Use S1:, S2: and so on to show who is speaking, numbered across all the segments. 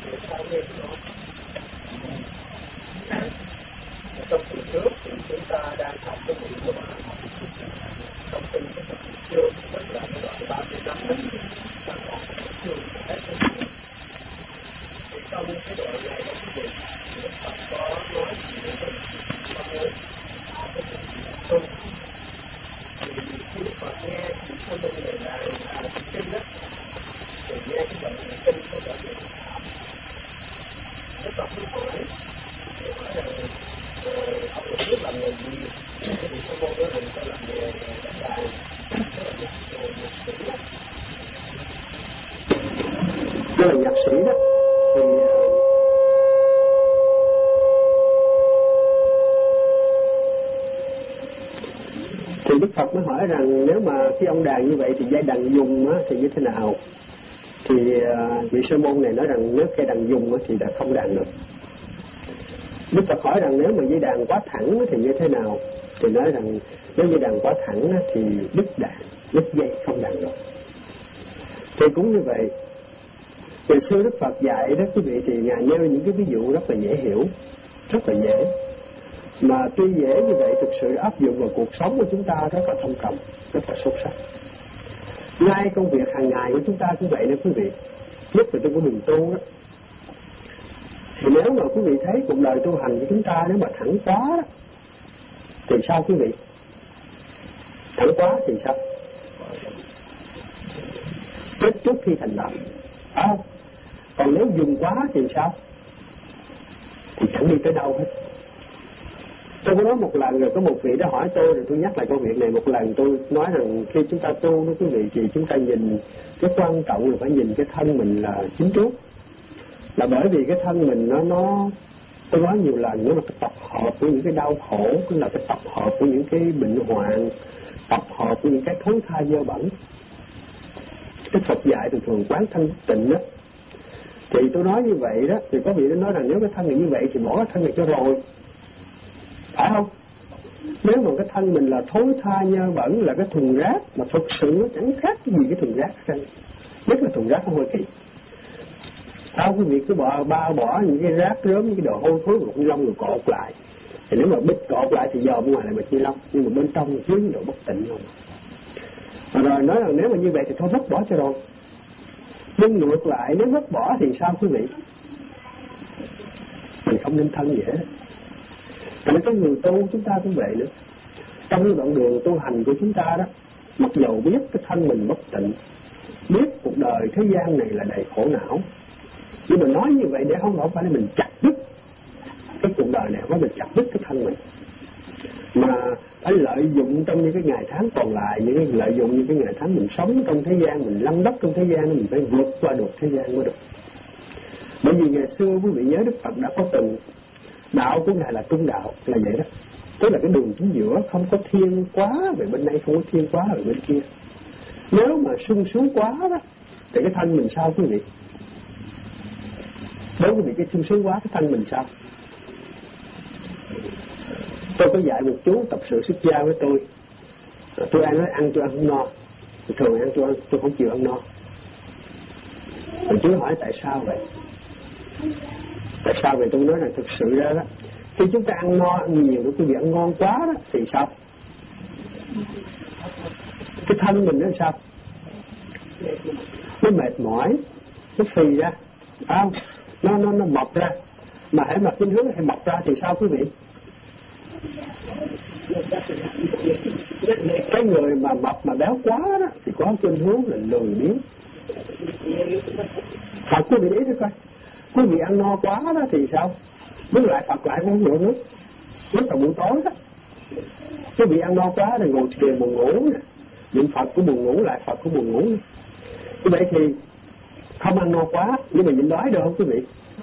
S1: Trong kỳ trước thì chúng ta đang học cái bộ của trong từng cái tập chương, tức là cái đoạn 35 đó, và còn cái chương hết thì trong cái đoạn này đó quý vị, Đức Phật có nói về cái mong muốn cái tu. Thì khi Đức Phật nghe thì sau đây là kinh đó, thì nghe cái đoạn kinh của đoạn này, Đức Phật mới hỏi rằng ông được biết làm nghề gì? Thì sau môn đó mình có làm nghề đánh đàn, nó là nhạc sĩ đó. Thì Đức Phật mới hỏi rằng nếu mà khi ông đàn như vậy thì dây đàn dùng á, thì như thế nào? Thì vị sư môn này nói rằng nếu cây đàn dùng á, thì đã không đàn được. Đức Phật hỏi rằng nếu mà dây đàn quá thẳng thì như thế nào? Thì nói rằng nếu dây đàn quá thẳng á, thì đứt đàn, đứt dây không đàn được. Thì cũng như vậy, ngày xưa Đức Phật dạy đó quý vị, thì Ngài nêu những cái ví dụ rất là dễ hiểu, rất là dễ. Mà tuy dễ như vậy, thực sự áp dụng vào cuộc sống của chúng ta rất là thông cộng, rất là sâu sắc. Ngay công việc hàng ngày của chúng ta cũng vậy đó quý vị, nhất là trong cái đường tu đó. Thì nếu mà quý vị thấy cuộc đời tu hành của chúng ta nếu mà thẳng quá đó, thì sao quý vị? Thẳng quá thì sao? Chết trước khi thành đạo. Còn nếu dùng quá thì sao? Thì chẳng đi tới đâu hết. Tôi có nói một lần rồi, có một vị đã hỏi tôi, rồi tôi nhắc lại câu việc này một lần. Tôi nói rằng khi chúng ta tu đó quý vị, thì chúng ta nhìn cái quan trọng là phải nhìn cái thân mình là chính trước. Là bởi vì cái thân mình nó tôi nói nhiều lần, nó là cái tập hợp của những cái đau khổ, cũng là cái tập hợp của những cái bệnh hoạn, tập hợp của những cái thối tha dơ bẩn. Đức Phật dạy thường quán thân tịnh đó. Thì tôi nói như vậy đó, thì có vị đã nói rằng nếu cái thân này như vậy thì bỏ cái thân này cho rồi, phải không? Nếu mà cái thân mình là thối tha nhơ bẩn, là cái thùng rác, mà thực sự nó chẳng khác cái gì cái thùng rác hết, nhất là thùng rác ở Hoa Kỳ. Quý vị cứ bỏ những cái rác rớm, những cái đồ hôi thối bịch ni lông rồi cột lại. Thì nếu mà bịch cột lại thì dòm ngoài là bịch ni lông, nhưng mà bên trong chứa những đồ bất tịnh không. Rồi nói rằng nếu mà như vậy thì thôi vứt bỏ cho rồi. Nhưng ngược lại, nếu vứt bỏ thì sao quý vị? Mình không nên thân dễ. Tại cái người tu chúng ta cũng vậy nữa. Trong cái đoạn đường tu hành của chúng ta đó, mặc dầu biết cái thân mình bất tịnh, biết cuộc đời thế gian này là đầy khổ não, nhưng mà nói như vậy để không phải là mình chặt đứt cái cuộc đời này, không phải mình chặt đứt cái thân mình, mà phải lợi dụng trong những cái ngày tháng còn lại, những cái lợi dụng những cái ngày tháng mình sống trong thế gian, mình lăn đất trong thế gian, mình phải vượt qua được thế gian mới được. Bởi vì ngày xưa quý vị nhớ Đức Phật đã có từng đạo của Ngài là trung đạo, là vậy đó. Tức là cái đường chính giữa, không có thiên quá về bên đây, không có thiên quá về bên kia. Nếu mà sung sướng quá đó, thì cái thân mình sao quý vị? Đối với cái sung sướng quá, cái thân mình sao? Tôi có dạy một chú tập sự xuất gia với tôi. Tôi nói ăn tôi ăn không no. Thường ăn tôi không chịu ăn no. Rồi chú hỏi tại sao vậy? Tại sao vậy? Tôi nói rằng thực sự ra đó, khi chúng ta ăn no, ăn nhiều, quý vị ăn ngon quá đó, thì sao? Cái thân mình nó sao? Nó mệt mỏi, nó phì ra, không? Nó mọc ra. Mà hãy mặt khuynh hướng hay mọc ra thì sao quý vị? Cái người mà mập mà béo quá đó thì có khuynh hướng là lười biếng. Thật quý vị ý thôi coi. Quý vị ăn no quá đó thì sao? Muốn lại Phật lại cũng không được nữa. Nhất là buổi tối đó. Quý vị ăn no quá thì ngồi thiền buồn ngủ nè. Niệm Phật cũng buồn ngủ, lại Phật cũng buồn ngủ. Như vậy thì không ăn no quá, nhưng mà nhịn đói được không quý vị?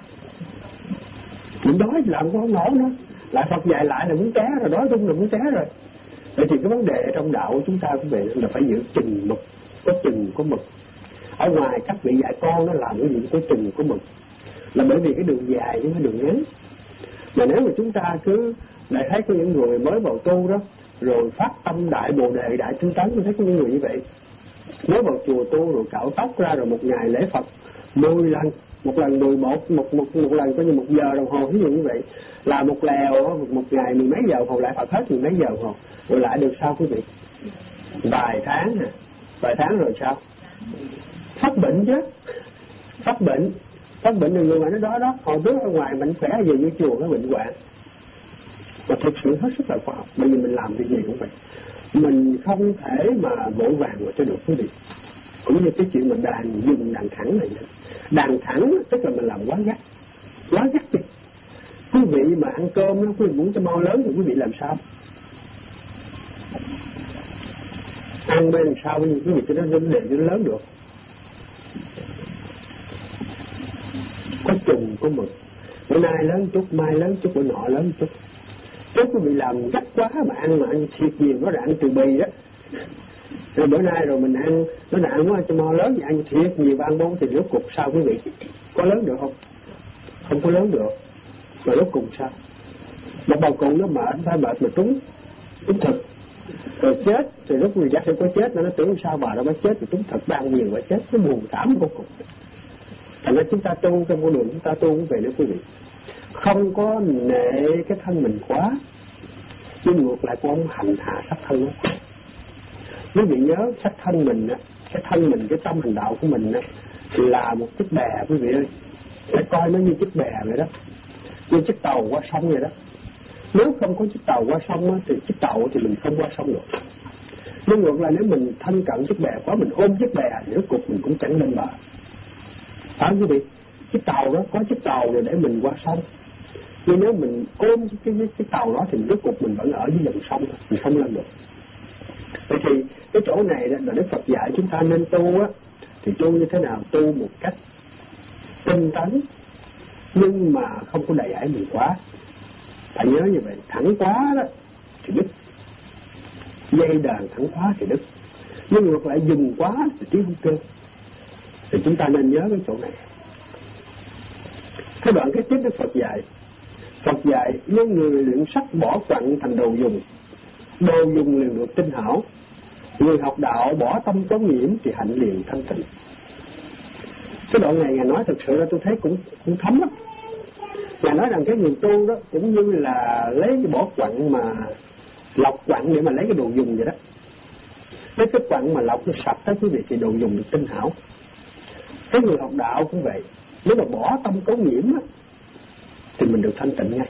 S1: Nhịn đói làm cũng không nổi nữa. Lại Phật dạy lại là muốn té rồi, đói rung là muốn té rồi. Vậy thì cái vấn đề trong đạo của chúng ta cũng vậy, là phải giữ chừng mực, có chừng có mực. Ở ngoài các vị dạy con nó làm cái gì có chừng có mực, là bởi vì cái đường dài chứ không phải đường ngắn. Mà nếu mà chúng ta cứ lại thấy có những người mới vào tu đó, rồi phát tâm đại bồ đề, đại tinh tấn, tôi thấy có những người như vậy. Mới vào chùa tu rồi cạo tóc ra, rồi một ngày lễ Phật 10 lần, một lần 11 một lần coi như 1 giờ đồng hồ, ví dụ như vậy là một lèo một ngày mười mấy giờ đồng hồ, lại Phật hết mười mấy giờ đồng hồ, rồi lại được sao quý vị? Vài tháng rồi sao? Phát bệnh chứ, phát bệnh là người mà nói đó hồi trước ở ngoài mạnh khỏe giờ vô chùa nó bệnh hoạn. Mà thực sự hết sức là khoa học, bởi vì mình làm cái gì cũng vậy, mình không thể mà vội vàng mà cho được quý vị. Cũng như cái chuyện mà dùng đàn thẳng này vậy. Đàn thẳng tức là mình làm quá gắt đi. Quý vị mà ăn cơm đó, quý vị muốn cho mau lớn thì quý vị làm sao? Ăn bên làm sao quý vị cho nó để cho nó lớn được? Có chừng có mực, bữa nay lớn chút, mai lớn chút, bữa nọ lớn chút. Nếu quý vị làm gắt quá mà ăn thiệt nhiều, nó là ăn từ bì đó. Rồi bữa nay rồi mình ăn, nó là ăn quá cho mau lớn, ăn thiệt nhiều, ăn bông thì rốt cục sao quý vị? Có lớn được không? Không có lớn được. Mà rốt cục sao? Một bầu cùng nó mệt, phải mệt mà trúng thực. Rồi chết, thì lúc người chắc có chết, nó tưởng sao bà đâu mới chết, thì trúng thực, ăn nhiều và chết, nó buồn thảm vô cùng. Thành ra chúng ta tu, trong con đường chúng ta tu cũng vậy nữa quý vị. Không có nệ cái thân mình quá, nhưng ngược lại cũng không hành hạ sắc thân đó. Quý vị nhớ sắc thân mình á, cái thân mình, cái tâm hành đạo của mình á, là một chiếc bè quý vị ơi. Phải coi nó như chiếc bè vậy đó, như chiếc tàu qua sông vậy đó. Nếu không có chiếc tàu qua sông á, thì chiếc tàu thì mình không qua sông được. Nhưng ngược lại nếu mình thân cận chiếc bè quá, mình ôm chiếc bè thì rốt cuộc mình cũng chẳng lên bờ. Phải không quý vị? Chiếc tàu đó có chiếc tàu rồi để mình qua sông. Nhưng nếu mình ôm cái tàu đó thì rốt cuộc mình vẫn ở dưới dòng sông, mình không lên được. Vậy thì cái chỗ này là Đức Phật dạy chúng ta nên tu á, thì tu như thế nào? Tu một cách tinh tấn, nhưng mà không có đầy ải mình quá. Phải nhớ như vậy, thẳng quá đó thì đứt, dây đàn thẳng quá thì đứt, nhưng ngược lại dừng quá thì tiếng không kêu. Thì chúng ta nên nhớ cái chỗ này. Cái đoạn kế tiếp Đức Phật dạy nếu người luyện sắc bỏ quặng thành đồ dùng, đồ dùng liền được tinh hảo. Người học đạo bỏ tâm tốn nhiễm thì hạnh liền thanh tịnh. Cái đoạn này Ngài nói thực sự là tôi thấy cũng thấm lắm. Ngài nói rằng cái người tu đó cũng như là lấy cái bỏ quặng mà lọc quặng để mà lấy cái đồ dùng vậy đó. Lấy cái quặng mà lọc nó sạch tới quý vị thì đồ dùng được tinh hảo. Cái người học đạo cũng vậy, nếu mà bỏ tâm cấu nhiễm á, thì mình được thanh tịnh ngay.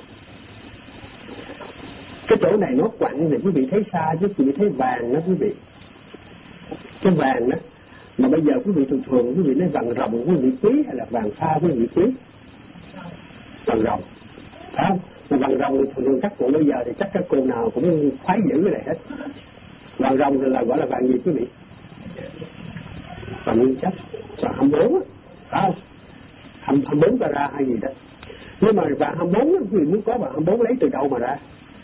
S1: Cái chỗ này nó quặng thì quý vị thấy xa chứ quý vị thấy vàng đó quý vị. Cái vàng đó mà bây giờ quý vị thường quý vị nói vàng rồng quý vị quý hay là vàng pha quý vị quý? Vàng rồng, phải không? Mà vàng rồng thì thường các cụ bây giờ thì chắc các cụ nào cũng khoái giữ cái này hết. Vàng rồng thì là gọi là vàng gì quý vị? Vàng nguyên chất, vàng 24 á, phải không? 24 carat hay gì đó. Nhưng mà vàng 24 quý vị muốn có vàng 24 lấy từ đâu mà ra?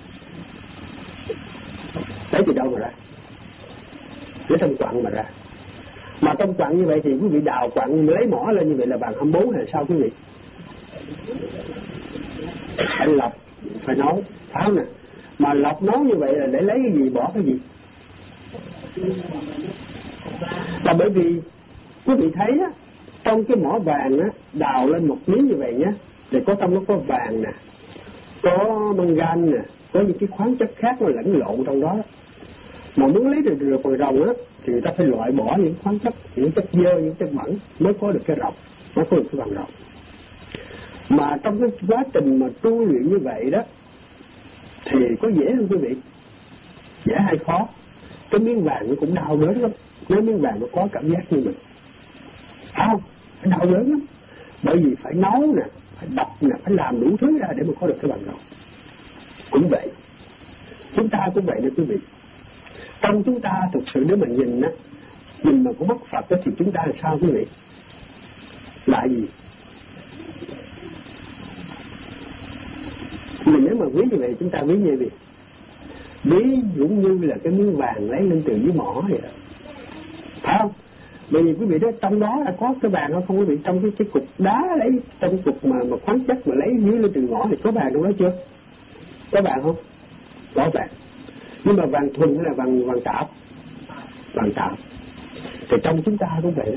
S1: Lấy từ đâu mà ra? Lấy trong quặng mà ra. Mà trong quặng như vậy thì quý vị đào quặng lấy mỏ lên như vậy là vàng 24 hay sao quý vị? Phải lọc, phải nấu, phải không nè? Mà lọc nấu như vậy là để lấy cái gì, bỏ cái gì? Là bởi vì quý vị thấy á, trong cái mỏ vàng á, đào lên một miếng như vậy nhé, thì có trong nó có vàng nè, có mangan nè, có những cái khoáng chất khác nó lẫn lộn trong đó. Mà muốn lấy được vàng rồng á, thì người ta phải loại bỏ những khoáng chất, những chất dơ, những chất bẩn mới có được cái rồng, mới có được cái vàng rồng. Mà trong cái quá trình mà tu luyện như vậy đó thì có dễ không quý vị? Dễ hay khó? Cái miếng vàng nó cũng đau đớn lắm. Nếu miếng vàng nó có cảm giác như mình, phải không? Phải đau đớn lắm. Bởi vì phải nấu nè, phải đập nè, phải làm đủ thứ ra để mà có được cái vàng rồng. Cũng vậy, chúng ta cũng vậy đó quý vị. Trong chúng ta thực sự nếu mà nhìn á, nhìn mà có mắt Phật đó, thì chúng ta làm sao quý vị? Là gì? Mình nếu mà ví như vậy, chúng ta ví như vậy, ví dụ như là cái miếng vàng lấy lên từ dưới mỏ vậy đó, phải không? Bởi vì quý vị đó trong đó là có cái vàng không quý vị? Trong cái cục đá lấy, trong cục mà khoáng chất mà lấy dưới lên từ mỏ thì có vàng trong đó chưa? Có vàng không? Có vàng. Nhưng mà vàng thuần hay là vàng tạp? Vàng tạp. Thì trong chúng ta cũng vậy đó.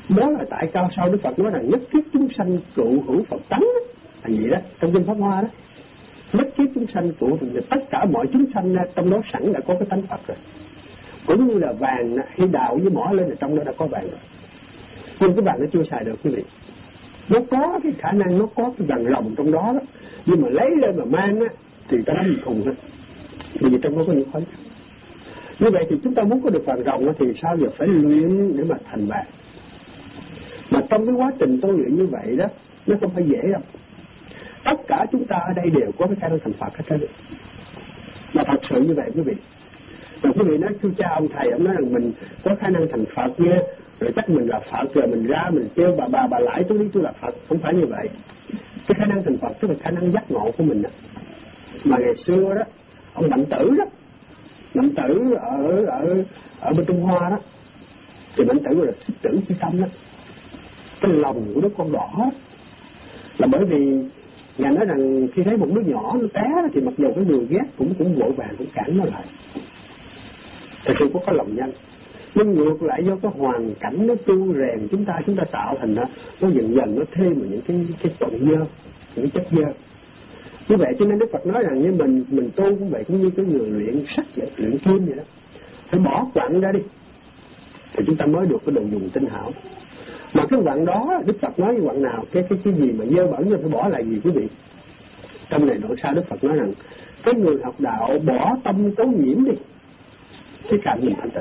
S1: Đó là tại cao sao Đức Phật nói rằng nhất kiếp chúng sanh cựu hữu Phật tánh là gì đó, trong kinh Pháp Hoa đó. Nhất kiếp chúng sanh cựu thì tất cả mọi chúng sanh trong đó sẵn đã có cái tánh Phật rồi. Cũng như là vàng khi đào với mỏ lên là trong đó đã có vàng rồi. Nhưng cái vàng nó chưa xài được quý vị. Nó có cái khả năng, nó có cái vàng ròng trong đó đó. Nhưng mà lấy lên mà mang á thì ta đánh thùng thôi. Bởi vì trong đó có những khói. Như vậy thì chúng ta muốn có được vàng ròng thì sao giờ phải luyện để mà thành vàng. Mà trong cái quá trình tôi luyện như vậy đó, nó không phải dễ đâu. Tất cả chúng ta ở đây đều có cái khả năng thành Phật hết trơn. Mà thật sự như vậy quý vị. Rồi quý vị nói chú cha ông thầy, ông nói rằng mình có khả năng thành Phật nha, rồi chắc mình là Phật, rồi mình ra mình kêu bà lại tôi đi tôi là Phật. Không phải như vậy. Cái khả năng thành Phật tức là khả năng giác ngộ của mình đó. Mà ngày xưa đó, ông Mạnh Tử đó, Mạnh Tử ở bên Trung Hoa đó, thì Mạnh Tử gọi là xích tử chi tâm đó. Cái lòng của đứa con đỏ là bởi vì Ngài nói rằng khi thấy một đứa nhỏ nó té đó, thì mặc dù cái người ghét cũng vội vàng cũng cản nó lại. Thật sự có lòng nhân. Nhưng ngược lại do cái hoàn cảnh nó tu rèn chúng ta tạo thành đó, nó dần nó thêm vào những cái tận dơ, những cái chất dơ. Như vậy cho nên Đức Phật nói rằng như mình tu cũng vậy, cũng như cái người luyện sắt vậy, luyện kim vậy đó, phải bỏ quặng ra đi thì chúng ta mới được cái đồ dùng tinh hảo. Mà cái quặng đó Đức Phật nói quặng nào, cái gì mà dơ bẩn phải bỏ lại gì quý vị? Trong này nội sao Đức Phật nói rằng cái người học đạo bỏ tâm cấu nhiễm đi, cái cạnh mình thanh tịnh,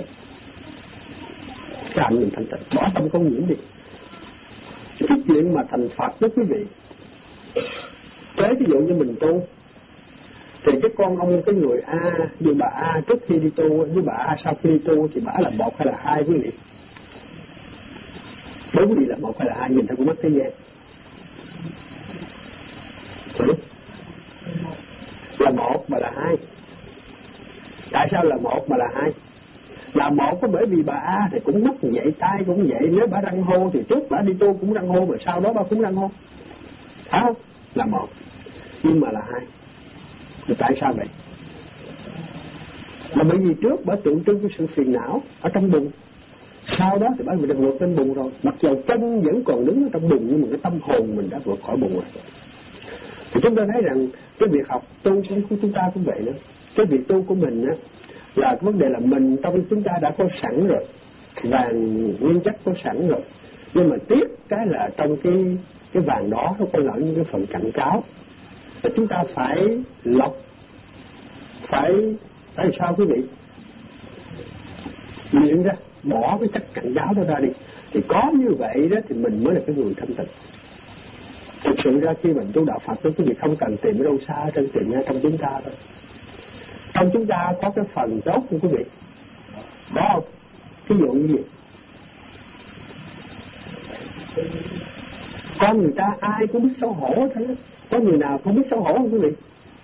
S1: bỏ tâm cấu nhiễm đi. Cái chuyện mà thành Phật đó quý vị, thế ví dụ như mình tu thì cái con ông, cái người A như bà A trước khi đi tu với bà A sau khi đi tu thì bà là một hay là hai quý vị? Đối với gì là một hay là hai, nhìn theo con mắt thế gian? Là một mà là hai. Tại sao là một mà là hai? Là một có bởi vì bà A thì cũng mắt vậy, tay cũng vậy. Nếu bà răng hô thì trước bà đi tu cũng răng hô, mà sau đó bà cũng răng hô. Phải không? Là một. Nhưng mà là hai. Thì tại sao vậy? Là bởi vì trước bà tượng trưng cái sự phiền não ở trong bụng. Sau đó thì bà đã vượt lên bụng rồi. Mặc dù chân vẫn còn đứng ở trong bụng, nhưng mà cái tâm hồn mình đã vượt khỏi bụng rồi. Thì chúng ta thấy rằng cái việc học tu của chúng ta cũng vậy nữa. Cái việc tu của mình á, là cái vấn đề là mình trong chúng ta đã có sẵn rồi, vàng nguyên chất có sẵn rồi, nhưng mà tiếc cái là trong cái vàng đó nó có lẫn những cái phần cạnh cáo, và chúng ta phải lọc, phải sao quý vị, luyện ra, bỏ cái chất cạnh cáo đó ra đi, thì có như vậy đó thì mình mới là cái người thanh tịnh. Thực sự ra khi mình tu đạo Phật đó quý vị không cần tìm ở đâu xa, trên tìm ra trong chúng ta thôi. Trong chúng ta có cái phần tốt không quý vị? Có không? Ví dụ như gì? Con người ta ai cũng biết xấu hổ thế. Có người nào không biết xấu hổ không quý vị?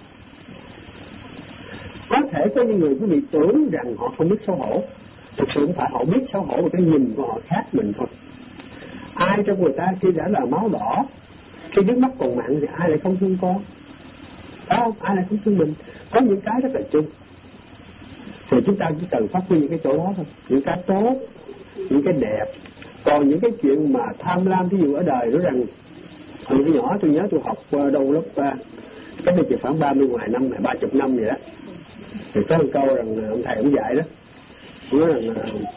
S1: Có thể có những người quý vị tưởng rằng họ không biết xấu hổ. Thực sự không phải, họ biết xấu hổ, và cái nhìn của họ khác mình thôi. Ai trong người ta khi đã là máu đỏ, khi nước mắt còn mặn thì ai lại không thương con? Phải không? Ai lại không thương mình? Có những cái rất là chung. Thì chúng ta chỉ cần phát huy những cái chỗ đó thôi. Những cái tốt, những cái đẹp. Còn những cái chuyện mà tham lam, ví dụ ở đời nói rằng hồi nhỏ tôi nhớ tôi học đâu lớp cách đây chỉ khoảng 30 ngoài năm, 30 năm vậy đó. Thì có một câu rằng ông thầy ông dạy đó, ông nói rằng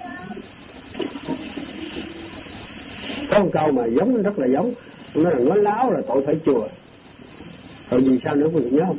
S1: có một câu mà giống, rất là giống. Ông nói rằng nói láo là tội phải chùa. Rồi vì sao nữa quý vị nhớ không?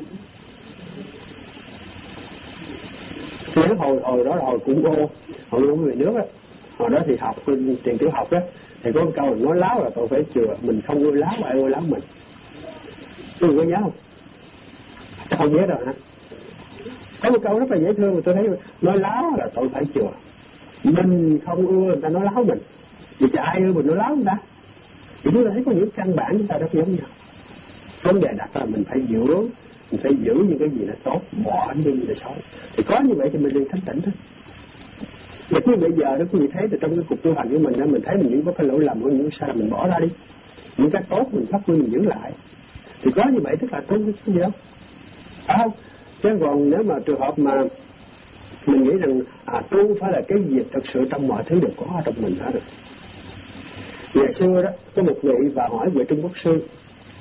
S1: Nhớ hồi đó là hồi cũng hồi về nước đó. Hồi đó thì học tiền tiểu học đó, thì có một câu là nói láo là tội phải chùa. Mình không ưa láo, ai ưa láo mình. Quý vị có nhớ không? Chắc không nhớ đâu hả? Có một câu rất là dễ thương mà tôi thấy, nói láo là tội phải chùa. Mình không ưa người ta nói láo mình, vì cho ai ưa mình nói láo người ta. Thì chúng ta thấy có những căn bản chúng ta rất giống nhau. Vấn đề đặt là mình phải giữ những cái gì là tốt, bỏ những cái gì là xấu. Thì có như vậy thì mình liền thanh tịnh thôi. Và khi bây giờ đó quý vị thấy trong cái cuộc tu hành của mình đó, mình thấy mình những có cái lỗi lầm, có những sai mình bỏ ra đi, những cái tốt mình phát huy mình giữ lại. Thì có như vậy tức là tu cái gì đâu, phải không? Chứ còn nếu mà trường hợp mà mình nghĩ rằng tu phải là cái gì thực sự trong mọi thứ đều có ở trong mình hết rồi. Ngày xưa đó có một vị và hỏi về Trung Quốc sư,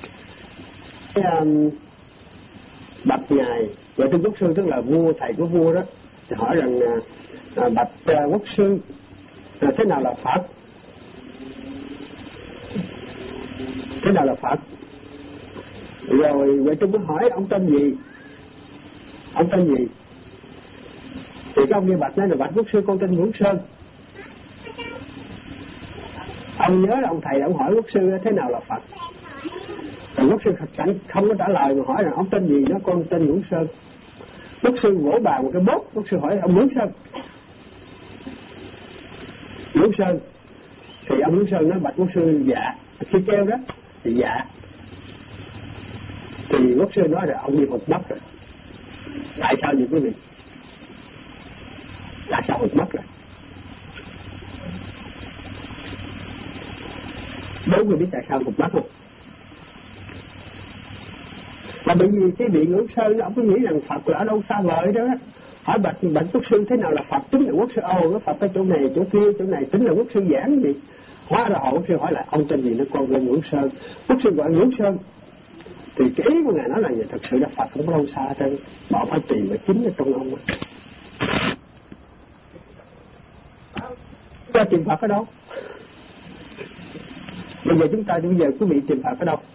S1: bạch ngài về Trung Quốc sư, tức là vua, thầy của vua đó, thì hỏi rằng bạch quốc sư, thế nào là Phật? Thế nào là Phật? Rồi Huệ Trung mới hỏi ông tên gì? Ông tên gì? Thì cái ông kia bạch nói là bạch quốc sư, con tên Nguyễn Sơn. Ông nhớ là ông thầy ông hỏi quốc sư thế nào là Phật. Rồi quốc sư không có trả lời mà hỏi là ông tên gì, nó con tên Nguyễn Sơn. Quốc sư vỗ bàn một cái bốt, quốc sư hỏi ông Nguyễn Sơn. Nguyễn Sơn. Thì ông Nguyễn Sơn nói bạch quốc sư dạ. Khi kêu đó thì dạ. Thì quốc sư nói là ông đi hụt mất rồi. Tại sao vậy quý vị? Tại sao hụt mất rồi? Đố quý vị biết tại sao hụt mất không? Là bởi vì cái vị Nguyễn Sơn ông cứ nghĩ rằng Phật là ở đâu xa vời đó. Hỏi bạch quốc sư thế nào là Phật, tính là quốc sư nó Phật ở chỗ này chỗ kia, chỗ này tính là quốc sư giảng cái gì. Hóa ra họ quốc sư hỏi lại ông tên gì, nó con tên Nguyễn Sơn. Quốc sư gọi Nguyễn Sơn. Thì cái ý của ngài nói là thật sự là Phật không có đâu xa trên, họ phải tìm ở chính ở trong ông. Chúng ta tìm Phật ở đâu? Bây giờ quý vị tìm Phật ở đâu?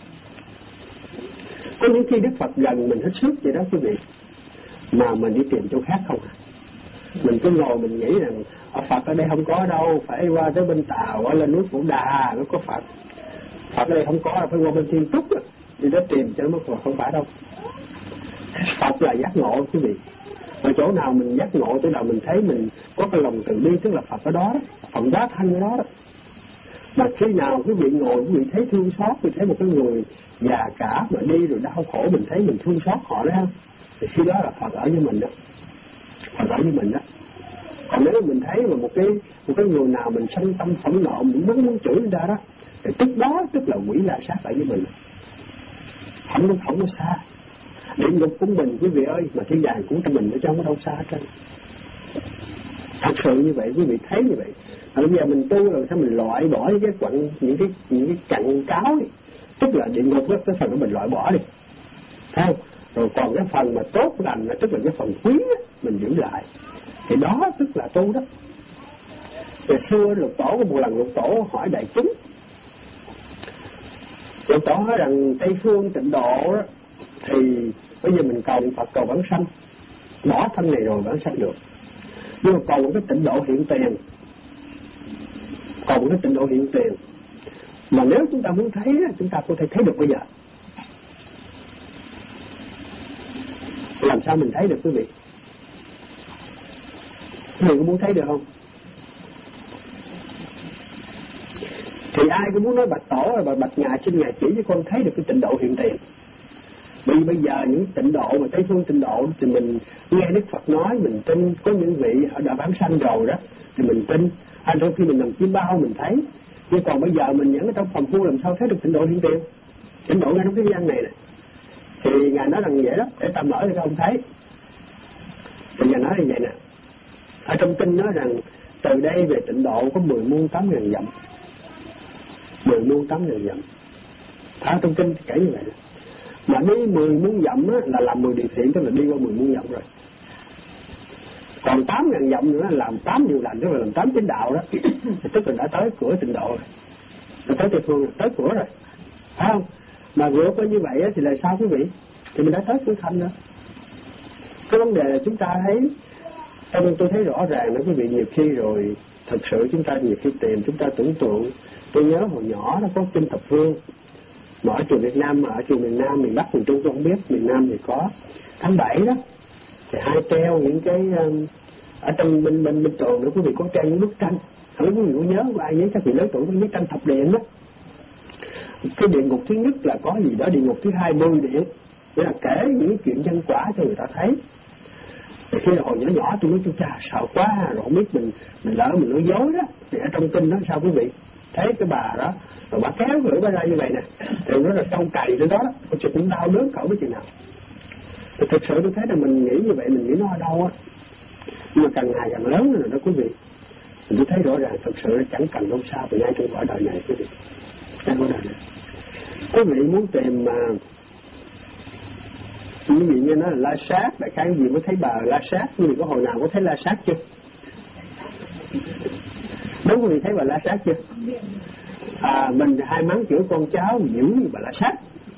S1: Có những khi Đức Phật gần mình hết sức vậy đó quý vị, mà mình đi tìm chỗ khác không à. Mình cứ ngồi mình nghĩ rằng Phật ở đây không có đâu, phải qua tới bên Tàu, ở lên núi Phổ Đà nó có Phật. Phật ở đây không có, phải qua bên Thiên Túc đi đó tìm cho nó mất. Không phải đâu. Phật là giác ngộ quý vị. Ở chỗ nào mình giác ngộ, tới nào mình thấy mình có cái lòng từ bi, tức là Phật ở đó, Phật hóa thân ở đó đó. Mà khi nào quý vị ngồi, quý vị thấy thương xót, quý vị thấy một cái người già cả mà đi rồi đau khổ, mình thấy mình thương xót họ đó không? Thì khi đó là Phật ở với mình đó. Phật ở với mình đó. Còn nếu mình thấy mà một cái người nào mình sân tâm phẫn nộ, mình muốn chửi người ta đó, thì tức là quỷ La Sát ở với mình. Không có xa. Địa ngục của mình quý vị ơi, mà thiên đàng cũng trong mình ở trong, có đâu xa hết trơn. Thật sự như vậy, quý vị thấy như vậy. Bây giờ mình tu là sao mình loại bỏ những cái cặn cáo đi. Tức là địa ngục đó, cái phần của mình loại bỏ đi. Thấy không? Rồi còn cái phần mà tốt lành, tức là cái phần quý đó, mình giữ lại. Thì đó tức là tu đó. Ngày xưa Lục Tổ có một lần Lục Tổ hỏi đại chúng. Lục Tổ nói rằng Tây Phương Tịnh Độ đó, thì bây giờ mình cầu Phật cầu vãng sanh, bỏ thân này rồi vãng sanh được. Nhưng mà cầu một cái tịnh độ hiện tiền, cầu một cái tịnh độ hiện tiền. Mà nếu chúng ta muốn thấy, chúng ta có thể thấy được bây giờ. Làm sao mình thấy được quý vị? Quý vị có muốn thấy được không? Thì ai cũng muốn nói bạch tổ rồi bạch ngài, xin ngài chỉ cho con thấy được cái tịnh độ hiện tiền. Vì bây giờ những tịnh độ mà Tây Phương Tịnh Độ thì mình nghe Đức Phật nói, mình tin. Có những vị họ đã vãng sanh rồi đó thì mình tin. Đôi khi mình nằm chim bao mình thấy. Nhưng còn bây giờ mình vẫn ở trong phàm phu làm sao thấy được tịnh độ hiện tiền? Tịnh độ ngay trong thế gian này nè. Thì ngài nói rằng vậy đó, để ta mở cho các ông thấy. Thì ngài nói như vậy nè. Ở trong kinh nói rằng từ đây về tịnh độ có 10 muôn 8.000 dặm. 10 muôn 8.000 dặm. Ở trong kinh kể như vậy. Mà đi 10 muôn dặm á, là làm 10 điều thiện, tức là đi qua 10 muôn dặm rồi. Còn 8.000 dặm nữa là làm 8 điều lành, tức là làm 8 chánh đạo đó. Tức là đã tới cửa tịnh độ rồi. Đã tới Tây Phương rồi, tới cửa rồi. Phải không? Mà vượt qua như vậy á, thì là sao quý vị? Thì mình đã tới cửa thanh đó. Cái vấn đề là chúng ta thấy, tôi thấy rõ ràng đó quý vị, nhiều khi rồi thực sự chúng ta nhiều khi tìm, chúng ta tưởng tượng. Tôi nhớ hồi nhỏ nó có kinh thập phương. Mà ở trường Việt Nam, mà ở trường miền Nam, miền Bắc, miền Trung tôi không biết, miền Nam thì có. Tháng 7 đó, thì hay treo những cái, ở trong bên tường nữa quý vị có treo những bức tranh. Không biết quý vị có nhớ, ai nhớ các vị lớn tuổi có nhớ tranh thập điện đó. Cái địa ngục thứ nhất là có gì đó, địa ngục thứ hai 10 điện. Nghĩa là kể những cái chuyện nhân quả cho người ta thấy. Thì khi là hồi nhỏ tôi nói tôi sợ quá, rồi không biết mình lỡ mình nói dối đó. Thì ở trong kinh đó sao quý vị? Thấy cái bà đó, rồi bà kéo cái lưỡi bà ra như vậy nè, thì nó là trâu cày trên đó đó, có chuyện cũng đau đớn cỡ biết chừng nào. Thì thực sự tôi thấy là mình nghĩ như vậy, mình nghĩ nó ở đâu á, nhưng mà càng ngày càng lớn rồi đó quý vị. thì tôi thấy rõ ràng thực sự nó chẳng cần đâu xa mà ngay trong cõi đời này quý vị. Trong cõi đời này quý vị muốn tìm mà quý vị nghe nói là La Sát, đại khái gì mới thấy bà La Sát, quý vị có hồi nào có thấy La Sát chưa? Đúng, quý vị thấy bà La Sát chưa? Mình hai mắng chửi con cháu dữ như bà La Sát.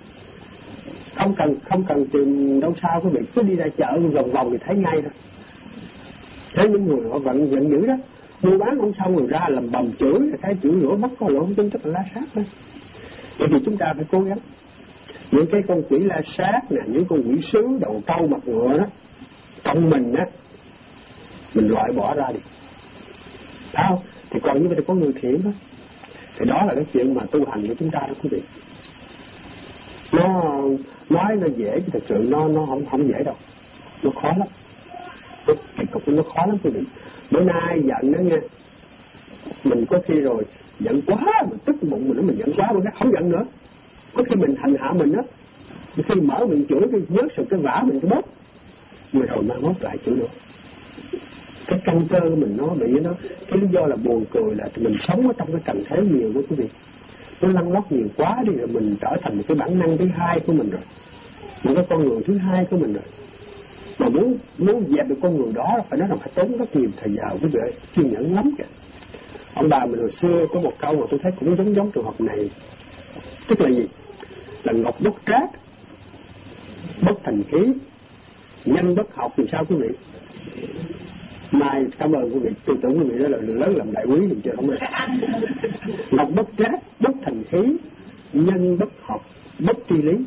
S1: Không cần tìm đâu sao quý vị, cứ đi ra chợ vòng vòng thì thấy ngay thôi. Thấy những người họ giận dữ đó, mua bán không xong rồi ra làm bầm chửi, cái chửi rủa mất có lỗi không tin tức là La Sát thôi. Vậy thì chúng ta phải cố gắng. Những cái con quỷ La Sát nè, những con quỷ sứ đầu trâu mặt ngựa đó, trong mình á, mình loại bỏ ra đi. Thấy không? Thì còn như vậy thì có người thiện thôi. Thì đó là cái chuyện mà tu hành của chúng ta đó quý vị. Nó nói nó dễ chứ thật sự nó không dễ đâu. Nó khó lắm. Cái cục nó khó lắm quý vị. Bữa nay giận đó nghe, mình có khi rồi giận quá, mình tức bụng mình giận quá, mình không giận nữa. Có khi mình hành hạ mình đó, khi mở miệng chửi cái vớt sự cái vả mình cái bóp, rồi rồi mai mốt lại chửi nữa. Cái căn cơ của mình nó bị nó, cái lý do là buồn cười là mình sống ở trong cái trần thế nhiều đó quý vị. Nó lăn lóc nhiều quá đi rồi mình trở thành một cái bản năng thứ hai của mình rồi, một cái con người thứ hai của mình rồi. Mà muốn dẹp được con người đó phải nói là phải tốn rất nhiều thời giờ quý vị ơi, kiên nhẫn lắm kìa. Ông bà mình hồi xưa có một câu mà tôi thấy cũng giống trường hợp này. Tức là gì? Là ngọc bất trác, bất thành khí, nhân bất học thì sao quý vị? Mai cảm ơn quý vị, tôi tưởng quý vị đó là lớn làm đại quý thì chưa không ơi. Ngọc bất trác, bất thành khí, nhân bất học, bất tri lý.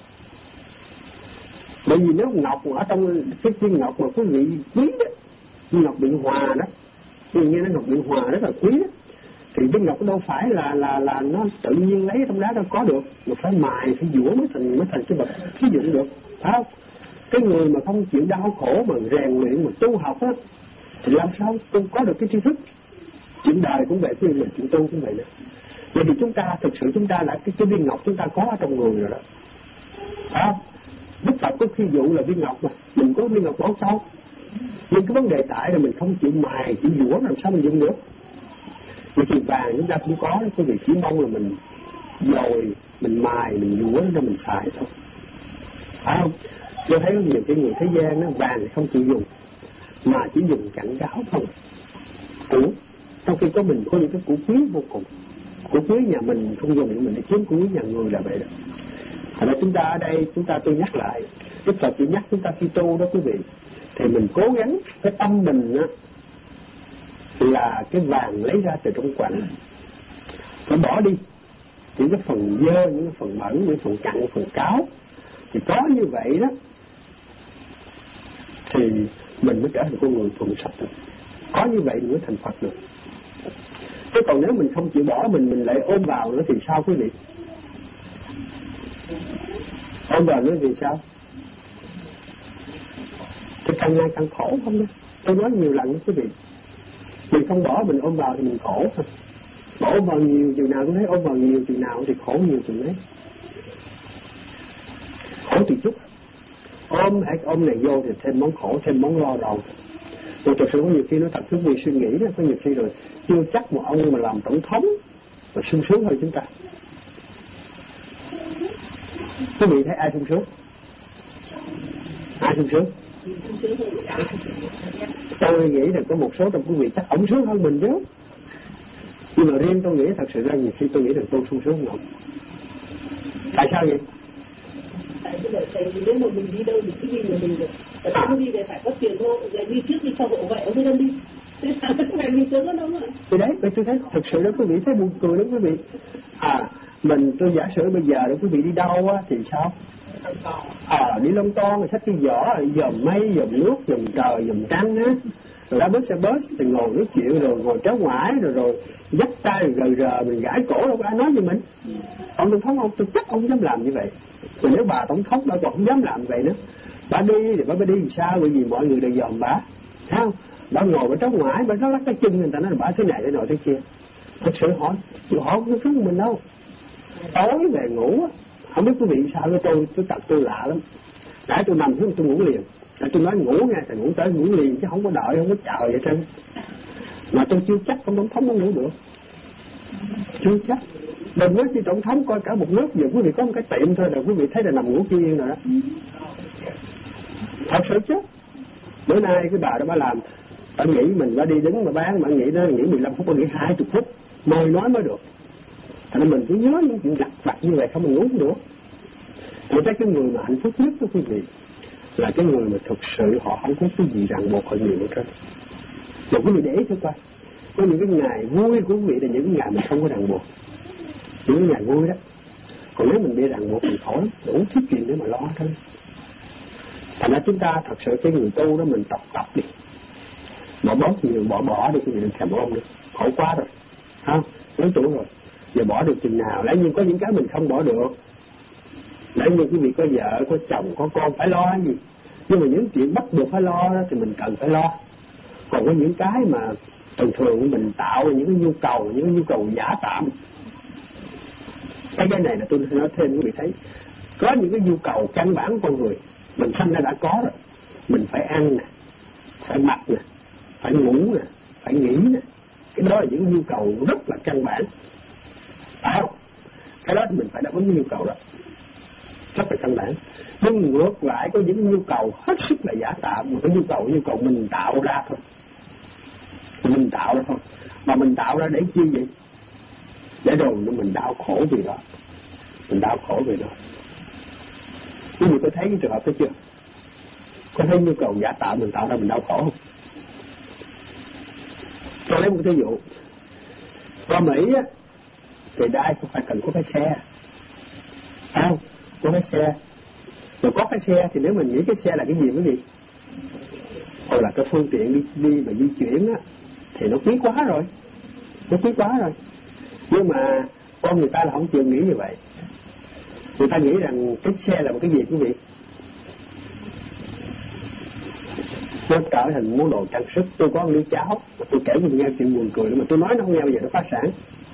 S1: Bởi vì nếu ngọc ở trong cái viên ngọc mà quý vị quý đó, ngọc biện hòa đó, thì nghe nói ngọc biện hòa rất là quý đó, thì viên ngọc đâu phải là nó tự nhiên lấy trong đá đâu có được, mà phải mài, phải dũa mới thành cái vật thí dụng được, phải không? Cái người mà không chịu đau khổ mà rèn luyện mà tu học á, thì làm sao không có được cái tri thức? Chuyện đời cũng vậy, chuyện tu cũng vậy nữa. Vậy thì chúng ta thực sự chúng ta đã cái viên ngọc chúng ta có ở trong người rồi đó, phải không? Đức Phật có khi dụ là viên ngọc mà mình có viên ngọc bảo châu, nhưng cái vấn đề tại là mình không chịu mài, chịu dũa làm sao mình dùng được. Vậy thì vàng chúng ta cũng có, quý vị chỉ mong là mình dồi, mình mài, mình dũa nó mình xài thôi, phải không? Tôi thấy có nhiều cái người thế gian nó vàng thì không chịu dùng, mà chỉ dùng cặn gáo không, củ. Trong khi có mình có những cái củ quý vô cùng, củ quý nhà mình không dùng, mình đi kiếm củ quý nhà người là vậy đó. Thành ra chúng ta ở đây, tôi nhắc lại, Đức Phật chỉ nhắc chúng ta khi tu đó quý vị, thì mình cố gắng cái tâm mình á, là cái vàng lấy ra từ trong quặng, phải bỏ đi những cái phần dơ, những cái phần bẩn, những phần cặn, phần cáo. Thì có như vậy đó thì mình mới trở thành con người thuần sạch được. Có như vậy mình mới thành Phật được. Chứ còn nếu mình không chịu bỏ mình lại ôm vào nữa thì sao quý vị? Ôm vào nữa thì sao? Thì càng ngày càng khổ không đó. Tôi nói nhiều lần với quý vị, mình không bỏ mình ôm vào thì mình khổ thôi. Mà ôm vào nhiều chừng nào cũng thấy ôm vào nhiều chừng nào thì khổ nhiều chừng đấy. Khổ thì chút. Ôm này vô thì thêm món khổ, thêm món lo đầu. Rồi thực sự có nhiều khi nó thật quý vị suy nghĩ đó, có nhiều khi rồi chưa chắc một ông mà làm tổng thống mà sung sướng hơn chúng ta. Quý vị thấy ai sung sướng? Ai sung sướng? Tôi nghĩ là có một số trong quý vị chắc ổng sướng hơn mình chứ. Nhưng mà riêng tôi nghĩ thật sự ra nhiều khi tôi nghĩ rằng tôi sung sướng hơn. Tại sao vậy?
S2: Tại vì nếu mà mình đi đâu thì cứ đi mà mình được. Tại sao đi về phải có tiền thôi, rồi đi trước đi sau hộ vậy ông mới đâu đi. Thế sao cái mình sướng lắm ạ?
S1: Thì đấy, tôi thấy thật sự đó quý vị thấy buồn cười lắm quý vị. Tôi giả sử bây giờ đó quý vị đi đâu á thì sao? Đi lông ton rồi xách cái giỏ, dòm mây, dòm nước, dòm trời, dòm trăng á. Rồi ra bớt xe bớt thì ngồi nói chuyện, rồi ngồi trái ngoải, rồi dắt tay rồi gờ mình gãi cổ, đâu có ai nói gì mình. Ông tổng thống ông tôi chắc ông dám làm như vậy. Mà nếu bà tổng thống bà còn không dám làm vậy nữa. Bà đi thì bà đi làm sao, bởi vì mọi người đều dòm bà, thấy không? Bà ngồi bà trái ngoải, bà nó lắc cái chân người ta nói là bà thế này thế nọ thế kia. Thật sự họ không sướng mình đâu. Tối về ngủ không biết quý vị sao với tôi tập tôi lạ lắm. Để tôi nằm xuống tôi ngủ liền. Để tôi nói ngủ nghe, thì ngủ tới ngủ liền chứ không có đợi, không có chờ vậy trơn. Mà tôi chưa chắc ông tổng thống nó ngủ được. Chưa chắc. Đừng nói chi tổng thống, coi cả một nước giờ quý vị có một cái tiệm thôi là quý vị thấy là nằm ngủ chưa yên rồi đó. Thật sự chứ. Bữa nay cái bà đó bà làm, bà nghĩ mình bà đi đứng mà bán, bà nghĩ 15 phút, bà nghĩ 20 phút mời nói mới được. Thành ra mình cứ nhớ những chuyện lặt vặt như vậy không mình ngủ không được. Tôi thấy cái người mà hạnh phúc nhất đó quý vị là cái người mà thực sự họ không có cái gì ràng buộc họ nhiều hết trơn. Mà quý vị để ý thử coi, có những cái ngày vui của quý vị là những cái ngày mà không có ràng buộc, những cái ngày vui đó. Còn nếu mình bị ràng buộc thì khổ, đủ thứ chuyện để mà lo thôi. Thành ra chúng ta thật sự cái người tu đó mình tập đi, bỏ bớt nhiều, bỏ đi, quý vị đừng thèm ôm nữa, khổ quá rồi, không? Lớn tuổi rồi, giờ bỏ được chừng nào? Lẽ nhiên có những cái mình không bỏ được. Lẽ nhiên quý vị có vợ, có chồng, có con phải lo cái gì. Nhưng mà những chuyện bắt buộc phải lo đó thì mình cần phải lo. Còn có những cái mà thường mình tạo ra những cái nhu cầu giả tạm. Cái này là tôi nói thêm quý vị thấy. Có những cái nhu cầu căn bản của con người mình sanh ra đã có rồi. Mình phải ăn nè, phải mặc nè, phải ngủ nè, phải nghỉ nè. Cái đó là những nhu cầu rất là căn bản. Phải không? Cái đó thì mình phải đáp ứng nhu cầu đó, rất là căn bản. Nhưng ngược lại có những nhu cầu hết sức là giả tạm, một cái nhu cầu mình tạo ra thôi. Mình tạo ra thôi. Mà mình tạo ra để chi vậy? Để rồi mình đau khổ vì đó. Mình đau khổ vì đó. Quý vị có thấy cái trường hợp đó chưa? Có thấy nhu cầu giả tạo mình tạo ra mình đau khổ không? Tôi lấy một cái ví dụ. Qua Mỹ á, thì ai cũng phải cần có cái xe. Không? Có cái xe. Rồi có cái xe thì nếu mình nghĩ cái xe là cái gì quý vị? Hoặc là cái phương tiện đi mà di chuyển á, thì nó quý quá rồi. Nó quý quá rồi. Nhưng mà con người ta là không chịu nghĩ như vậy. Người ta nghĩ rằng cái xe là một cái gì quý vị? Nó trở thành món đồ trang sức. Tôi có một đứa cháu, tôi kể cho nghe chuyện buồn cười mà tôi nói nó không nghe, bây giờ nó phá sản.